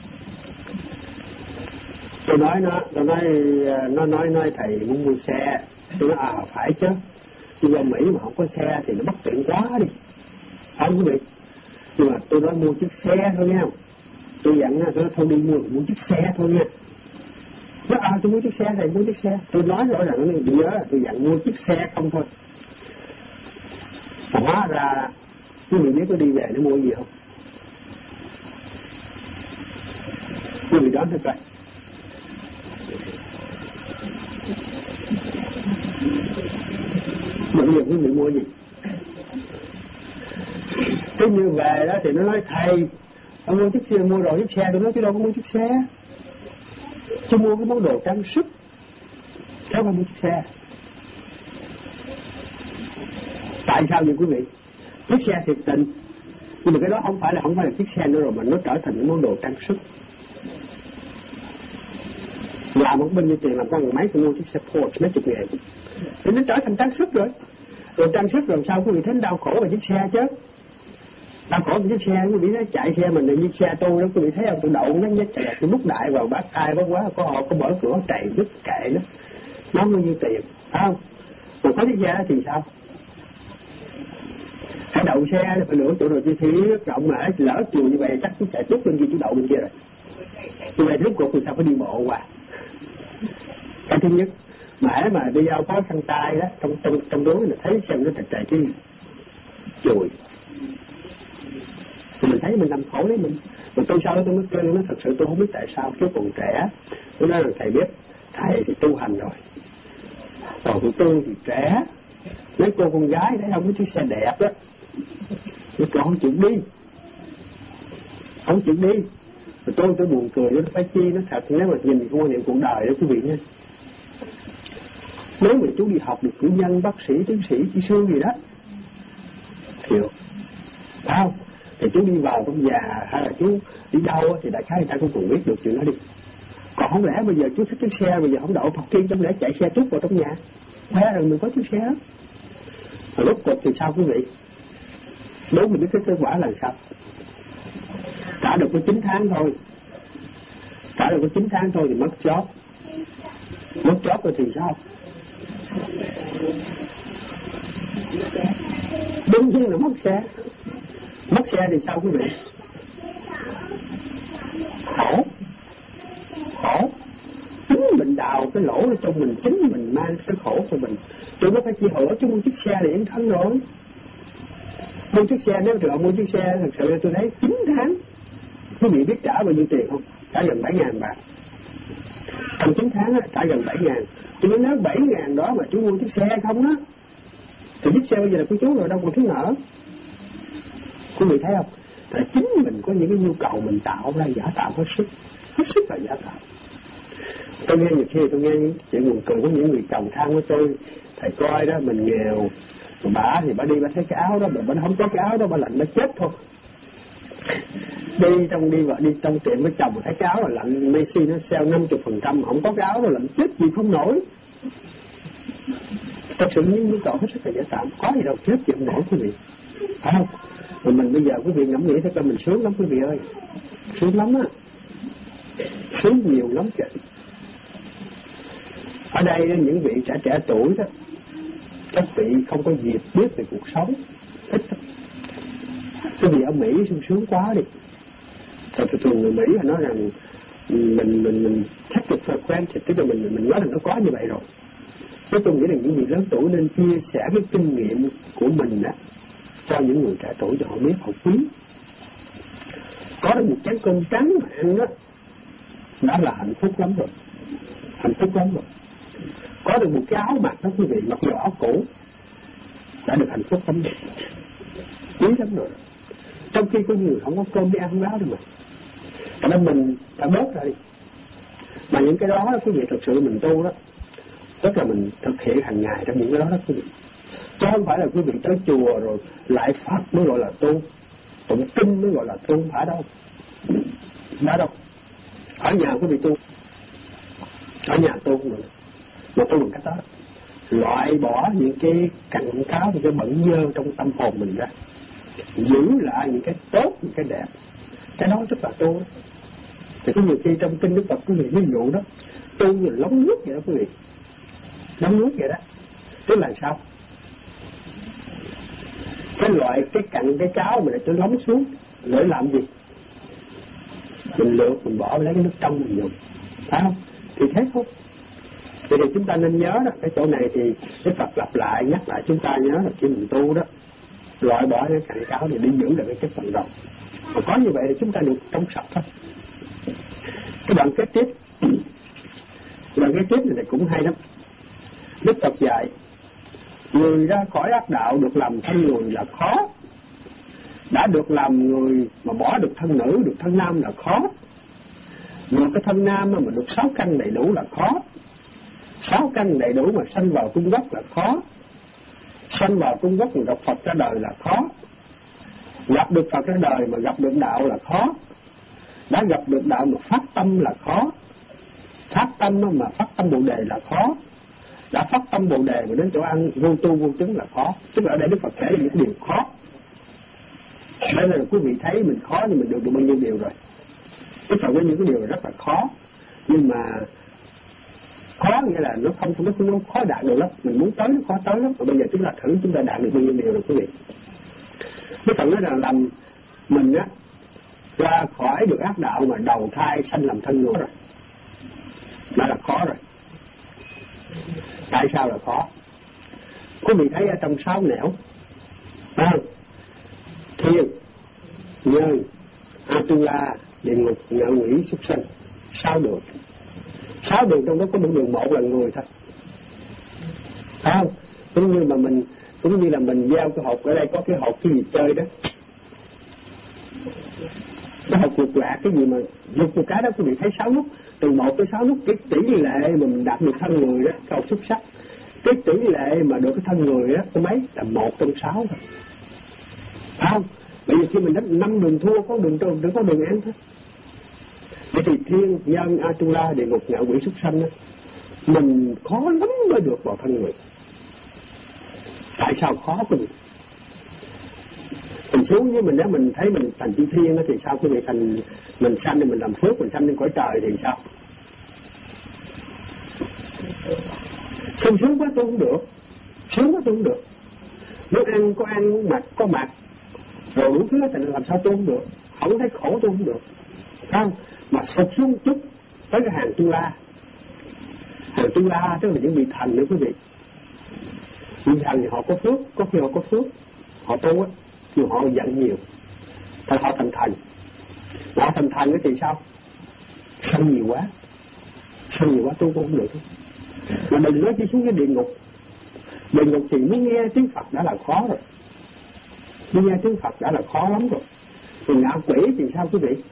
S1: Tôi nói nó nói thầy muốn mua xe. Tôi nói phải chứ. Đi qua Mỹ mà không có xe thì nó bất tiện quá đi. Không quý vị. Nhưng mà tôi nói mua chiếc xe thôi nha. Tôi dặn tôi nói thôi đi mua chiếc xe thôi nha. Nó tôi mua chiếc xe thầy, mua chiếc xe. Tôi nói rõ ràng nó nhớ là tôi dặn mua chiếc xe không thôi. Mà hóa ra quý vị biết có đi về nó mua gì không? Quý vị đoán thử coi. Bây giờ quý vị mua gì? Cái như về đó thì nó nói thầy ông mua chiếc xe, mua đồ chiếc xe. Tôi nói chứ đâu có mua chiếc xe, chứ mua cái món đồ trang sức. Cháu phải mua chiếc xe. Tại sao vậy quý vị? Chiếc xe thiệt tình, nhưng mà cái đó không phải là chiếc xe nữa rồi, mà nó trở thành những món đồ trang sức. Làm một bao nhiêu tiền làm con người máy tôi mua chiếc xe Porsche mấy chục ngàn thì nó trở thành trang sức rồi. Rồi trang sức rồi sao quý vị thấy đau khổ về chiếc xe chứ? Đau khổ về chiếc xe, quý vị thấy chạy xe mình là chiếc xe tôi đó, quý vị thấy không? Tôi đậu nhắc chạy, tôi múc đại vào bát ai bát quá, có họ có mở cửa chạy đứt kệ nó bao nhiêu tiền, phải không? Rồi có chiếc xe thì sao? Hãy đậu xe phải lựa chỗ rồi chi phí rộng mà lỡ chùa như vậy chắc cũng chạy tốt bên kia chỗ đậu bên kia rồi. Như vậy rốt cuộc thì sao phải đi bộ qua? Cái thứ nhất, mà đi ao có khăn tay đó, trong đối là thấy xem nó trật cái chùi. Thì mình thấy mình làm khổ đấy mình. Mà tôi sau đó tôi mới kêu nó thật sự tôi không biết tại sao chứ còn trẻ. Tôi nói là thầy biết, thầy thì tu hành rồi. Còn tụi tôi thì trẻ. Mấy cô con gái đấy không có chiếc xe đẹp đó. Tôi không chịu đi. Không chịu đi. Rồi tôi buồn cười, nó phải chi, nó thật. Nếu mà nhìn quan niệm cuộc đời đó quý vị nha. Nếu mà chú đi học được cử nhân, bác sĩ, tiến sĩ, kỹ sư gì đó, hiểu, phải không? Thì chú đi vào trong nhà hay là chú đi đâu thì đại khái người ta cũng còn biết được chuyện đó đi. Còn không lẽ bây giờ chú thích chiếc xe, bây giờ không đậu Phật Thiên, chẳng lẽ chạy xe trút vào trong nhà, khoe rằng mình có chiếc xe đó. Rồi rốt cuộc thì sao quý vị? Đố mình biết cái kết quả là sao? Trả được có 9 tháng thôi. Trả được có 9 tháng thôi thì mất job. Mất job rồi thì sao? Đương nhiên là mất xe. Mất xe thì sao quý vị? Khổ. Chính mình đào cái lỗ ở trong mình, chính mình mang cái khổ của mình. Tôi nó phải chi hở chứ mua chiếc xe để yên thân rồi. Mua chiếc xe, nếu trường mua chiếc xe thật sự là tôi thấy 9 tháng. Quý vị biết trả bao nhiêu tiền không? Trả gần 7.000 bạc. Trong 9 tháng á, trả gần 7.000. Tôi nói 7.000 đó mà chú mua chiếc xe không đó, thì chiếc xe bây giờ là của chú rồi, đâu còn thứ nợ. Quý vị thấy không? Tại chính mình có những cái nhu cầu mình tạo ra giả tạo hết sức là giả tạo. Tôi nghe nhiều khi tôi nghe những chuyện buồn cười của những người chồng than với tôi, thầy coi đó mình nghèo, mà bà thì bà đi bà thấy cái áo đó, bà không có cái áo đó bà lạnh bà chết thôi. Đi trong tiệm với chồng thấy cái áo là lạnh, Macy nó sale 50%, mà không có cái áo là lạnh chết gì không nổi. Thật sự những nhu cầu hết sức là giả tạo, có gì đâu chết gì không nổi quý vị, phải không? Mà mình bây giờ quý vị ngẫm nghĩ thấy coi mình sướng lắm quý vị ơi, sướng lắm á, sướng nhiều lắm kìa. Ở đây đó, những vị trẻ tuổi đó, các vị không có dịp biết về cuộc sống, ít đó. Quý vị ở Mỹ sướng quá đi. Thường người Mỹ là nói rằng mình take it for granted, tức là mình nói rằng nó có như vậy rồi. Chứ tôi nghĩ là những người lớn tuổi nên chia sẻ cái kinh nghiệm của mình đó cho những người trẻ tuổi cho họ biết, họ quý. Có được một chén cơm trắng mà ăn đó đã là hạnh phúc lắm rồi, hạnh phúc lắm rồi. Có được một cái áo mặc đó quý vị, mặc dù áo cũ đã được hạnh phúc lắm rồi, quý lắm rồi. Trong khi có người không có cơm để ăn áo đâu mà. Cho nên mình phải bớt ra đi. Mà những cái đó quý vị thực sự mình tu đó, tức là mình thực hiện hàng ngày trong những cái đó quý vị. Chứ không phải là quý vị tới chùa rồi lại Phật mới gọi là tu, tụng kinh mới gọi là tu, không phải đâu. Không phải đâu. Ở nhà quý vị tu, ở nhà tu cũng được, mà tu bằng cách đó, loại bỏ những cái cặn cáo, những cái bẩn dơ trong tâm hồn mình ra, giữ lại những cái tốt, những cái đẹp. Cái đó tức là tu. Thì có nhiều khi trong kinh Đức Phật quý vị ví dụ đó, tu như lóng nước vậy đó quý vị, lóng nước vậy đó. Tức là sao? Cái loại cái cặn cái cáo mình lại tôi lóng xuống để làm gì? Mình lượt, mình bỏ lấy cái nước trong mình dùng, phải không? Thì thế thôi. Thì chúng ta nên nhớ đó, cái chỗ này thì Đức Phật lặp lại, nhắc lại chúng ta nhớ là khi mình tu đó, loại bỏ cái cặn cáo để giữ được cái chất phần đồng. Mà có như vậy thì chúng ta được trong sạch thôi. Cái đoạn kế tiếp, này cũng hay lắm. Đức Phật dạy, người ra khỏi ác đạo được làm thân người là khó. Đã được làm người mà bỏ được thân nữ, được thân nam là khó. Mà cái thân nam mà được 6 căn đầy đủ là khó. 6 căn đầy đủ mà sanh vào Trung Quốc là khó. Sanh vào Trung Quốc mà gặp Phật ra đời là khó. Gặp được Phật ra đời mà gặp được đạo là khó. Đã gặp được đạo mà phát tâm là khó. Phát tâm mà phát tâm Bồ Đề là khó. Đã phát tâm Bồ Đề mà đến chỗ ăn vô tu vô chứng là khó. Tức là ở đây Đức Phật kể là những điều khó. Đây là quý vị thấy mình khó nhưng mình được bao nhiêu điều rồi. Đức Phật với những cái điều là rất là khó. Nhưng mà khó nghĩa là nó không khó đạt được lắm. Mình muốn tới nó khó tới lắm. Và bây giờ chúng ta thử chúng ta đạt được bao nhiêu điều rồi quý vị. Đức Phật nói là làm mình á ra khỏi được ác đạo mà đầu thai sanh làm thân người rồi. Đó là khó rồi. Tại sao là khó? Quý vị thấy ở trong 6 nẻo, thiên, nhân, Atula, địa ngục, ngạ quỷ, súc sanh, 6 đường. 6 đường trong đó có một đường một là người thôi. Phải không? Cũng như là mình gieo cái hộp, ở đây có cái hộp cái gì chơi đó. Cái hộp lục lạc cái gì mà lục một cái đó quý vị thấy 6 nút, từ 1 tới 6 nút, cái tỷ lệ mà mình đạt được thân người đó, cái hộp xúc sắc, cái tỷ lệ mà được cái thân người đó có mấy? Là 1 trong 6 thôi. Phải không? Bởi vì khi mình đánh 5 đường thua, có đường tròn, đừng có đường ăn thôi. Vậy thì thiên, nhân, Atula, địa ngục, ngạ quỷ, súc sanh đó, mình khó lắm mới được vào thân người. Tại sao khó quý vị? Mình xuống với mình đó, mình thấy mình thành chư thiên đó, thì sao quý vị? Thành mình sanh thì mình làm phước, mình sanh lên cõi trời thì sao? Sung quá tôi không được, sướng quá tôi không được. Muốn ăn có ăn, muốn mặc có mặc, rồi đủ thứ thì làm sao tu không được, không thấy khổ tu không được, không mà sụp xuống chút tới cái hàng tu la. Hàng tu la tức là những vị thần nữa quý vị. Vị thần thì họ có phước, có khi họ có phước, họ tu á, nhưng họ giận nhiều, tại họ thành thần. Họ thành thần thì sao? Sân nhiều quá tu cũng không được. Mà đừng nói chỉ xuống cái địa ngục. Địa ngục thì muốn nghe tiếng Phật đã là khó rồi, muốn nghe tiếng Phật đã là khó lắm rồi. Còn ngạ quỷ thì sao quý vị?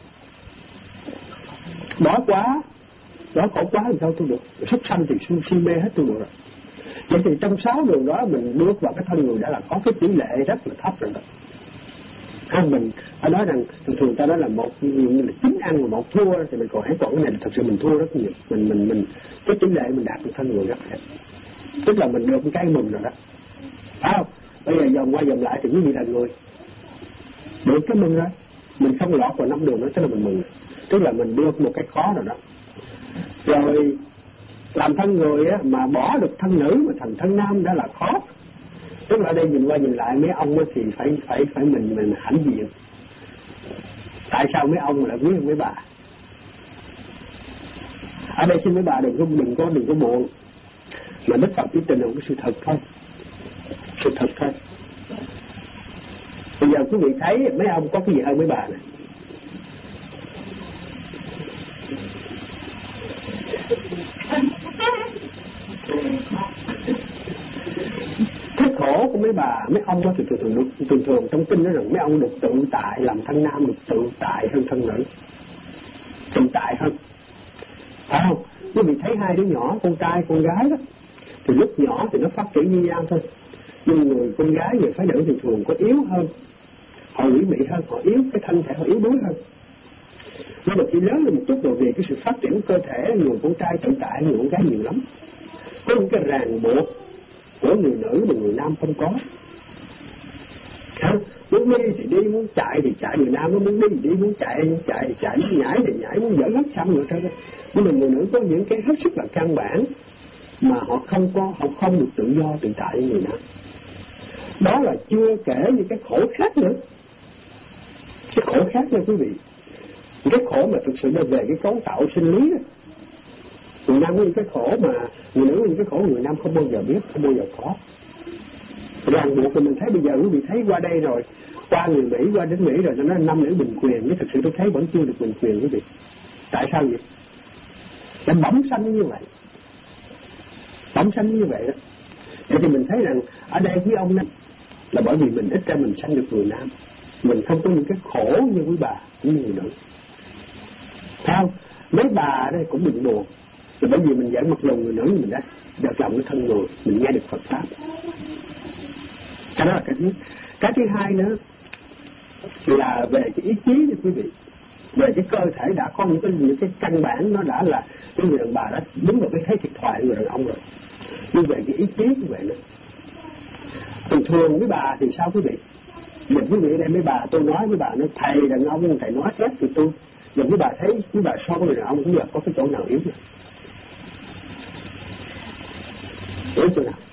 S1: Đói khổ quá làm sao tu được? Súc sanh thì si mê hết tu được rồi. Vậy thì trong 6 đường đó mình bước vào cái thân người đã là có cái tỷ lệ rất là thấp rồi đó. Mình ta nói rằng thường ta nói là một như là 9 ăn mà 1 thua, thì mình còn hãy còn cái này là thật sự mình thua rất nhiều. Mình cái tỷ lệ mình đạt được thân người rất hết, tức là mình được cái mừng rồi đó, phải không? Bây giờ vòng qua vòng lại thì quý vị là người được cái mừng rồi, mình không lọt vào 5 đường đó, tức là mình mừng rồi. Tức là mình được một cái khó rồi đó. Rồi làm thân người á, mà bỏ được thân nữ mà thành thân nam đã là khó. Tức là ở đây nhìn qua nhìn lại mấy ông á, thì phải mình hãnh diện. Tại sao mấy ông lại quý hơn mấy bà? Ở đây xin mấy bà đừng có buồn, mà Đức Phật chỉ trình là một cái sự thật thôi, sự thật thôi. Bây giờ quý vị thấy mấy ông có cái gì hơn mấy bà này? Cái khổ của mấy bà, mấy ông đó thì thường trong kinh nói rằng mấy ông được tự tại, làm thân nam được tự tại hơn thân nữ, tự tại hơn, phải không? Quý vị thấy 2 đứa nhỏ, con trai con gái đó, thì lúc nhỏ thì nó phát triển như nhau thôi, nhưng người con gái người phái nữ thì thường có yếu hơn, họ ủy mị hơn, họ yếu, cái thân thể họ yếu đuối hơn. Nhưng mà khi lớn lên một chút rồi về cái sự phát triển cơ thể, người con trai tự tại, người con gái nhiều lắm. Có những cái ràng buộc của người nữ mà người nam không có. Muốn đi thì đi, muốn chạy thì chạy, người nam nó muốn đi thì đi, muốn chạy thì chạy, muốn nhảy thì nhảy, muốn dẫn hết xăm nữa trơn. Nhưng mà người nữ có những cái hết sức là căn bản mà họ không được tự do tự tại như người nam. Đó là chưa kể những cái khổ khác nữa. Cái khổ khác nữa quý vị. Cái khổ mà thực sự là về cái cấu tạo sinh lý đó. Người nam có những cái khổ mà người nữ có những cái khổ người nam không bao giờ biết, không bao giờ có. Ràng buộc thì mình thấy bây giờ quý vị thấy qua đây rồi, qua người Mỹ, qua đến Mỹ rồi, nó nói nam nữ bình quyền, nhưng thực sự tôi thấy vẫn chưa được bình quyền quý vị. Tại sao vậy? Là bẩm sanh như vậy. Bẩm sanh như vậy đó. Vậy thì mình thấy rằng ở đây quý ông này là bởi vì mình ít ra mình sanh được người nam, mình không có những cái khổ như quý bà cũng như người nữ. Thấy không? Mấy bà đây cũng bị buồn, là bởi vì mình giảng mặc dù người nữ mình đã được lòng cái thân người, mình nghe được Phật pháp. Cái đó là cái thứ nhất. Cái thứ hai nữa là về cái ý chí này quý vị, về cái cơ thể đã có những cái căn bản, nó đã là cái người đàn bà đã đứng vào cái thế thiệt thoại người đàn ông rồi. Nhưng về cái ý chí như vậy nữa, thường với bà thì sao quý vị? Mình quý vị đây mấy bà, tôi nói với bà, nói thầy đàn ông thầy nói chết thì tôi, giờ quý bà thấy quý bà so với người đàn ông cũng được có cái chỗ nào yếu nữa, yếu chỗ nào?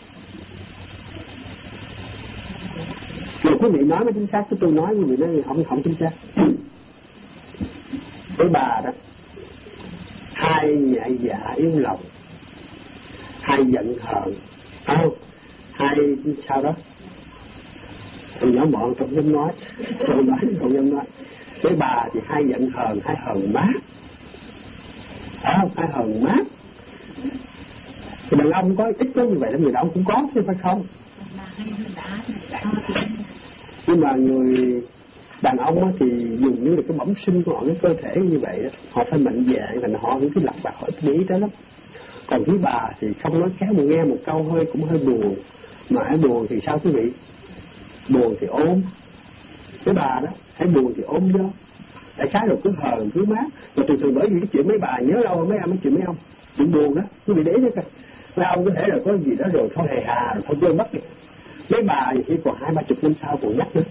S1: Rồi quý vị nói mới chính xác, chứ tôi nói quý vị nói không chính xác. Với bà đó, 2 nhạy dạ yếu lòng, 2 giận hờn, không? 2 sao đó? Tôi nhỏ mọn tôi không dám nói, không dám nói. Với bà thì 2 giận hờn, 2 hờn mát, không? 2 hờn mát. Thì đàn ông có ít có như vậy lắm, người đàn ông cũng có chứ phải không? Nhưng mà người đàn ông thì dường như là cái bẩm sinh của họ, cái cơ thể như vậy đó, họ phải mạnh dạn, và họ những cái lặt vặt họ ít để ý tới lắm. Còn với bà thì không nói khéo, mà nghe một câu cũng hơi buồn, mà hãy buồn thì sao quý vị? Buồn thì ôm. Với bà đó, hãy buồn thì ôm vô. Đại khái rồi cứ hờn cứ mát. Mà thường bởi vì cái chuyện mấy bà nhớ lâu mấy ông, mấy chuyện mấy ông chuyện buồn đó, quý vị để ý coi. Mấy ông có thể là có gì đó rồi thôi hề hà rồi thôi quên mất đi. Mấy bà thì chỉ còn 20-30 năm sau còn nhắc nữa.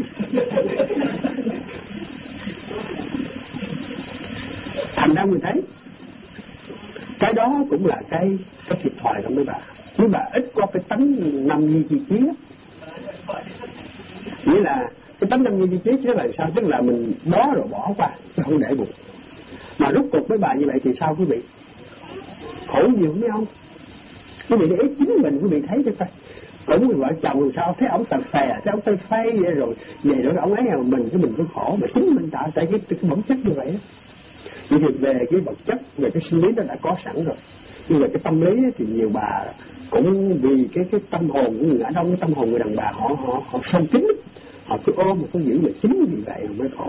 S1: Thành ra mình thấy cái đó cũng là cái thiệt thòi của mấy bà. Mấy bà ít có cái tánh nằm gì chi trí đó. Nghĩa là Cái tấm tâm như chi tiết đó là sao? Tức là mình đó rồi bỏ qua, chứ không để bụng. Mà rút cuộc với bà như vậy thì sao quý vị? Khổ nhiều mấy ông. Quý vị để ý chính mình, quý vị thấy cho coi. Cũng vợ chồng làm sao thấy ông tật phè, thấy ông tây phay vậy rồi về rồi ông ấy mà mình cứ khổ, mà chính mình tạo tại cái bản chất như vậy đó. Vậy thì về cái vật chất, về cái sinh lý nó đã có sẵn rồi, nhưng mà cái tâm lý thì nhiều bà cũng vì cái tâm hồn của người đàn ông, cái tâm hồn người đàn bà họ sâu kín, họ cứ ôm mà cứ giữ, mà chính vì vậy mới khổ.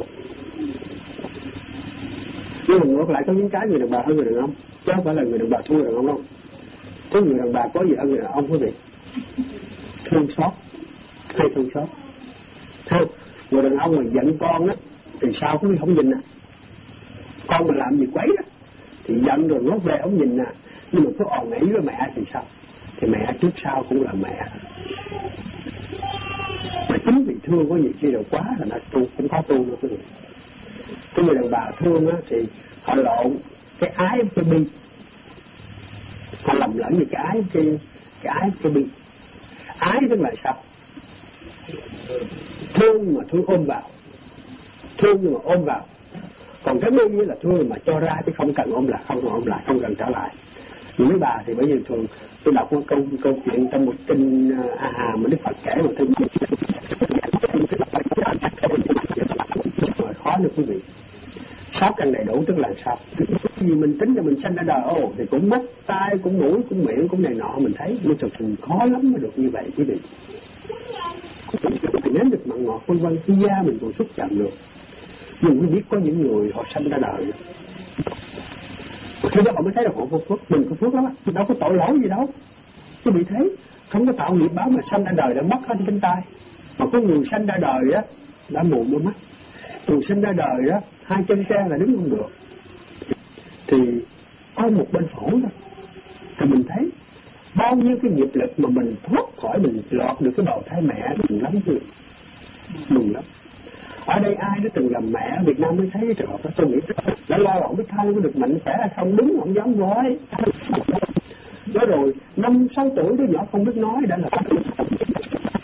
S1: Nhưng mà ngược lại có những cái người đàn bà hơn người đàn ông, chứ không phải là người đàn bà thua người đàn ông đâu. Có người đàn bà có gì hơn người đàn ông quý vị? Thương xót, hay thương xót. Không, người đàn ông mà giận con á thì sao quý vị không nhìn à? Con mà làm gì quấy đó thì giận rồi nó về ông nhìn à. Nhưng mà cứ ồn ỉ với mẹ thì sao? Thì mẹ trước sau cũng là mẹ. Mà chính vì thương có nhiều khi rồi quá là nó tu, cũng có tu nữa quý vị. Cái người đàn bà thương á thì họ lộn cái ái với cái bi, họ lầm lẫn như cái ái với cái bi. Ái tức là sao? Thương mà thương ôm vào, thương nhưng mà ôm vào. Còn cái bi là thương mà cho ra chứ không cần ôm lại, không cần trả lại. Nhưng mấy bà thì bởi vì thường tôi đọc một câu chuyện trong một kinh mà Đức Phật kể mà tôi khó nữa quý vị. 6 căn đầy đủ tức là sao? Vì mình tính là mình sanh ra đời thì cũng mắt, tai, cũng mũi, cũng miệng, cũng này nọ mình thấy, nhưng thực sự khó lắm mới được như vậy quý vị. Mình nếm được mặn ngọt vân vân, cái da mình còn xúc chạm được. Nhưng quý biết có những người họ sanh ra đời, khi đó họ mới thấy là họ vô phước, mình có phước lắm, đâu có tội lỗi gì đâu. Quý vị thấy, không có tạo nghiệp báo mà sanh ra đời đã mất hết cánh tay. Mà có người sanh ra đời đó đã mù đôi mắt, người sanh ra đời đó 2 chân tre là đứng không được, thì có một bên phổi thôi. Thì mình thấy bao nhiêu cái nghiệp lực mà mình thoát khỏi, mình lọt được cái bào thai mẹ, mừng lắm chứ, mừng lắm. Ở đây ai đã từng làm mẹ ở Việt Nam mới thấy cái trường hợp đó. Tôi nghĩ đã lo là không biết thai có được mạnh khỏe hay không, đứng không dám nói. Đó rồi 5-6 tuổi đứa nhỏ không biết nói đã là